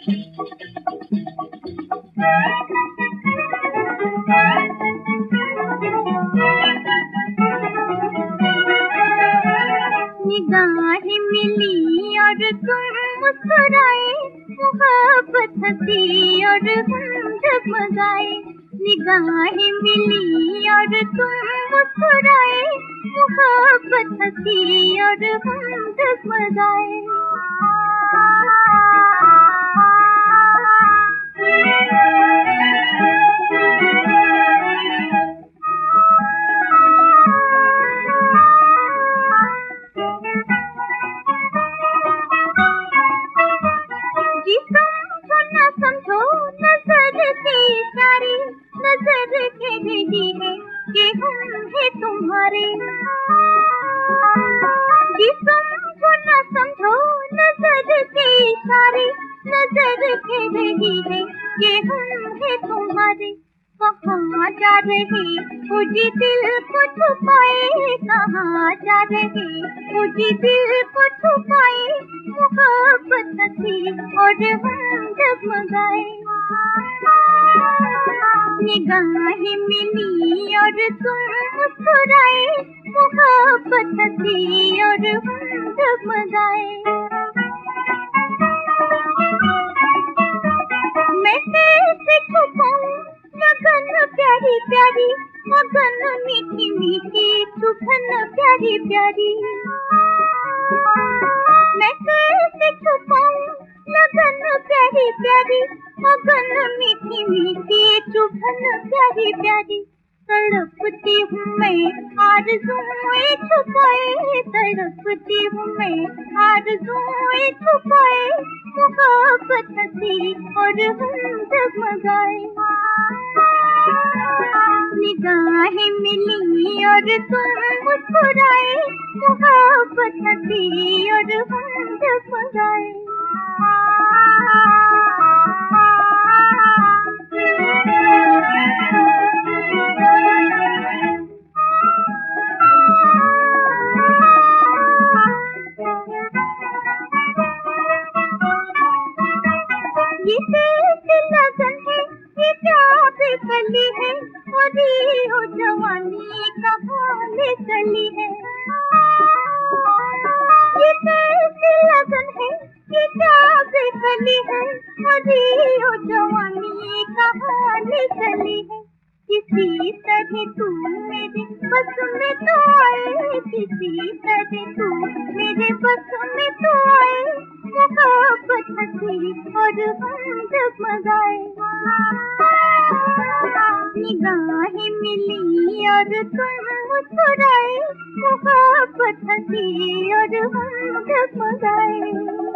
निगाहें मिली और तुम मुस्कुराए, मोहब्बत हंसी और हम जगमगाए। निगाहें मिली और तुम मुस्कुराए, मोहब्बत हंसी और हम जगमगाए। जी समझो न समझो नजर के इशारे, नजर कह रही है कि हम हैं तुम्हारे। जी समझो न समझो नजर के इशारे, नजर कह रही है कि हम हैं तुम्हारे। कहाँ जा रहे मुझे दिल को छुपाए, कहाँ जा रहे मुझे दिल को छुपाए। मोहब्बत हंसी और हम जगमगाए। निगाहें मिली और तुम मुस्कुराए, मोहब्बत हंसी और हम जगमगाए। मैं कैसे छुपाऊं लगन प्यारी प्यारी, मगन मीठी मीठी चुभन प्यारी प्यारी। मैं कैसे छुपाऊं लगन प्यारी प्यारी, मगन मीठी मीठी चुभन प्यारी प्यारी। तड़पती हूँ मैं आरज़ूएं छुपाए, तड़पती हूँ मैं आरज़ूएं छुपाए। मोहब्बत हंसी और हम जगमगाए। निगाहें मिली और तुम मुस्कुराए, मोहब्बत हंसी और हम जगमगाए। ये कैसी लगन है, ये क्या बेकली है, मोरी हो जवानी कहाँ ले चली है। ये कैसी लगन है, ये क्या बेकली है, मोरी हो जवानी कहाँ ले चली है। किसी तरह तू मेरे बस में तो आए, किसी तरह तू मेरे बस में तो आए। मोहब्बत हंसी और हम जगमगाए। निगाहें मिली और तुम मुस्कुराए, मोहब्बत हंसी और हम जगमगाए।